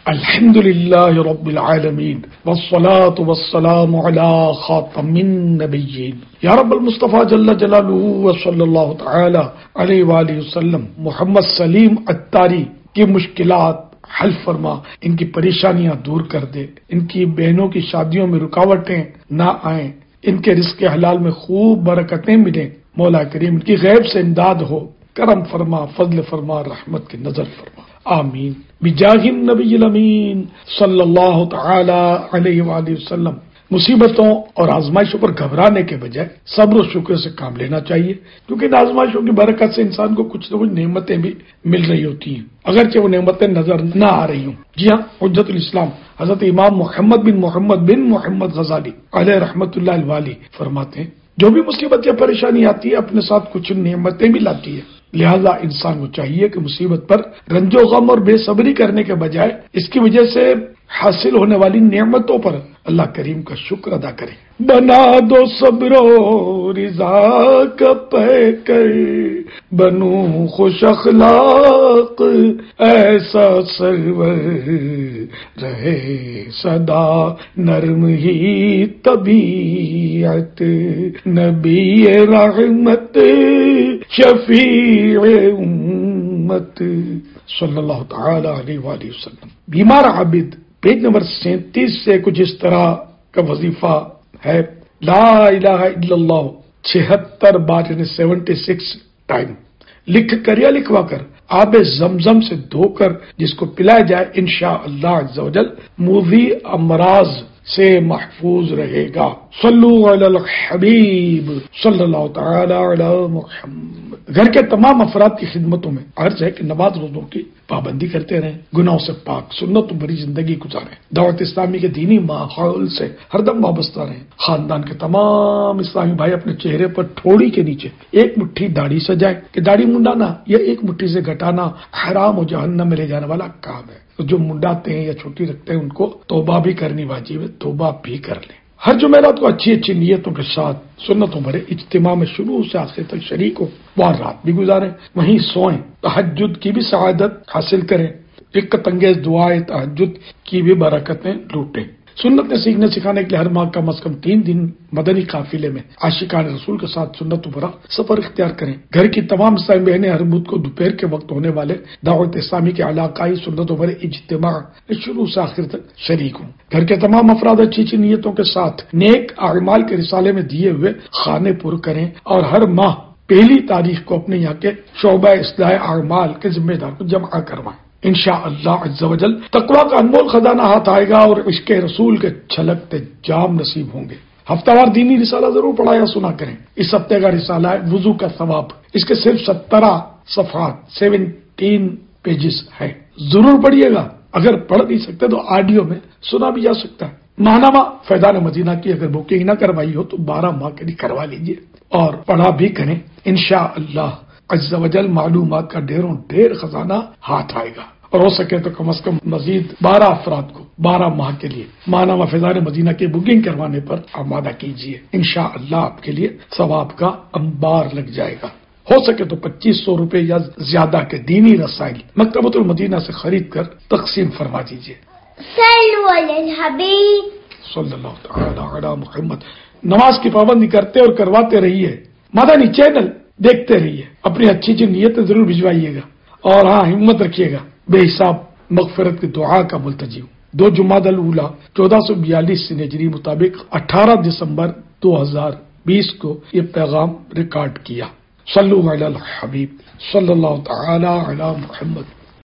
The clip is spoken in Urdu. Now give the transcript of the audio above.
الحمدللہ رب العالمین والصلاة والسلام علی خاتم النبیین یا رب المصطفیٰ جل جلالہ وصلی اللہ تعالی علیہ وآلہ وسلم محمد سلیم عطاری کی مشکلات حل فرما، ان کی پریشانیاں دور کر دے، ان کی بہنوں کی شادیوں میں رکاوٹیں نہ آئیں، ان کے رزق حلال میں خوب برکتیں ملیں، مولا کریم ان کی غیب سے امداد ہو، کرم فرما، فضل فرما، رحمت کی نظر فرما، آمین بجاہ النبی الامین صلی اللہ تعالی علیہ وآلہ وسلم۔ مصیبتوں اور آزمائشوں پر گھبرانے کے بجائے صبر و شکر سے کام لینا چاہیے، کیونکہ ان آزمائشوں کی برکت سے انسان کو کچھ نہ کچھ نعمتیں بھی مل رہی ہوتی ہیں، اگرچہ وہ نعمتیں نظر نہ آ رہی ہوں۔ جی ہاں، حجت الاسلام حضرت امام محمد بن محمد غزالی علیہ رحمت اللہ الوالی فرماتے ہیں، جو بھی مصیبت یا پریشانی آتی ہے اپنے ساتھ کچھ نعمتیں بھی لاتی ہے، لہذا انسان کو چاہیے کہ مصیبت پر رنج و غم اور بے صبری کرنے کے بجائے اس کی وجہ سے حاصل ہونے والی نعمتوں پر اللہ کریم کا شکر ادا کرے۔ بنا دو صبر و رضا کا پیکر، بنو خوش اخلاق ایسا سرور، رہے صدا نرم ہی طبیعت، نبی رحمت شفیع امت صلی اللہ تعالی علیہ وآلہ وسلم۔ بیمار عابد پیج نمبر 37 سے کچھ اس طرح کا وظیفہ ہے، لا الہ الا اللہ 76 بار، یعنی 76 ٹائم لکھ کر یا لکھوا کر آب زمزم سے دھو کر جس کو پلایا جائے، انشاءاللہ عز و جل موذی امراض سے محفوظ رہے گا۔ صلو علی الحبیب صلی اللہ تعالی علی محمد۔ گھر کے تمام افراد کی خدمتوں میں عرض ہے کہ نماز روزوں کی پابندی کرتے رہیں، گناہوں سے پاک سنتوں بھری زندگی گزاریں، دعوت اسلامی کے دینی ماحول سے ہر دم وابستہ رہیں، خاندان کے تمام اسلامی بھائی اپنے چہرے پر ٹھوڑی کے نیچے ایک مٹھی داڑھی سجائیں کہ داڑھی منڈانا یا ایک مٹھی سے گھٹانا حرام و جہنم میں لے جانے والا کام ہے۔ جو منڈاتے ہیں یا چھوٹی رکھتے ہیں ان کو توبہ بھی کرنی واجب ہے، توبہ بھی کر لیں۔ ہر جمعرات کو اچھی اچھی نیتوں کے ساتھ سنتوں بھرے اجتماع میں شروع سے آخر تک شریک ہو، وہاں رات بھی گزاریں، وہیں سوئیں، تہجد کی بھی سعادت حاصل کریں، دقت انگیز دعائیں تہجد کی بھی برکتیں لوٹیں۔ سنت سیکھنے سکھانے کے لیے ہر ماہ کم از کم 3 دن مدنی قافلے میں عاشقان رسول کے ساتھ سنتوں بھرا سفر اختیار کریں۔ گھر کی تمام اسلامی بہنیں ہر بدھ کو دوپہر کے وقت ہونے والے دعوت اسلامی کے علاقائی سنتوں بھرے اجتماع شروع سے آخر تک شریک ہوں۔ گھر کے تمام افراد اچھی اچھی نیتوں کے ساتھ نیک اعمال کے رسالے میں دیے ہوئے خانے پر کریں، اور ہر ماہ پہلی تاریخ کو اپنے یہاں کے شعبہ اصلاح اعمال کے ذمہ دار کو جمع کروائیں۔ انشاءاللہ عز و جل تقویٰ کا انمول خزانہ ہاتھ آئے گا اور عشق رسول کے چھلکتے جام نصیب ہوں گے۔ ہفتہ وار دینی رسالہ ضرور پڑھا یا سنا کریں۔ اس ہفتے کا رسالہ ہے وضو کا ثواب، اس کے صرف 17 صفحات 17 پیجز ہے، ضرور پڑھیے گا۔ اگر پڑھ نہیں سکتے تو آڈیو میں سنا بھی جا سکتا ہے۔ ماہنامہ فیضان مدینہ کی اگر بکنگ نہ کروائی ہو تو 12 ماہ کے لیے کروا لیجیے اور پڑھا بھی کریں۔ انشاءاللہ عز و جل معلومات کا ڈھیروں ڈھیر خزانہ ہاتھ آئے گا، اور ہو سکے تو کم از کم مزید 12 افراد کو 12 ماہ کے لیے ماہنامہ فیضان مدینہ کی بکنگ کروانے پر آمادہ کیجیے۔ انشاءاللہ آپ کے لیے ثواب کا انبار لگ جائے گا۔ ہو سکے تو 2500 روپے یا زیادہ کے دینی رسائل مکتبۃ المدینہ سے خرید کر تقسیم فرما دیجیے۔ صلو علی الحبیب صلی اللہ تعالی علی محمد۔ نماز کی پابندی کرتے اور کرواتے رہیے، مدنی چینل دیکھتے رہیے، اپنی اچھی اچھی نیتیں ضرور بھجوائیے گا، اور ہاں ہمت رکھیے گا۔ بے حساب مغفرت کی دعا کا ملتجی ہوں۔ 2 جمادی الاولیٰ 1442 ہجری مطابق 18 دسمبر 2020 کو یہ پیغام ریکارڈ کیا۔ صلو علی الحبیب صلی اللہ تعالی علی محمد۔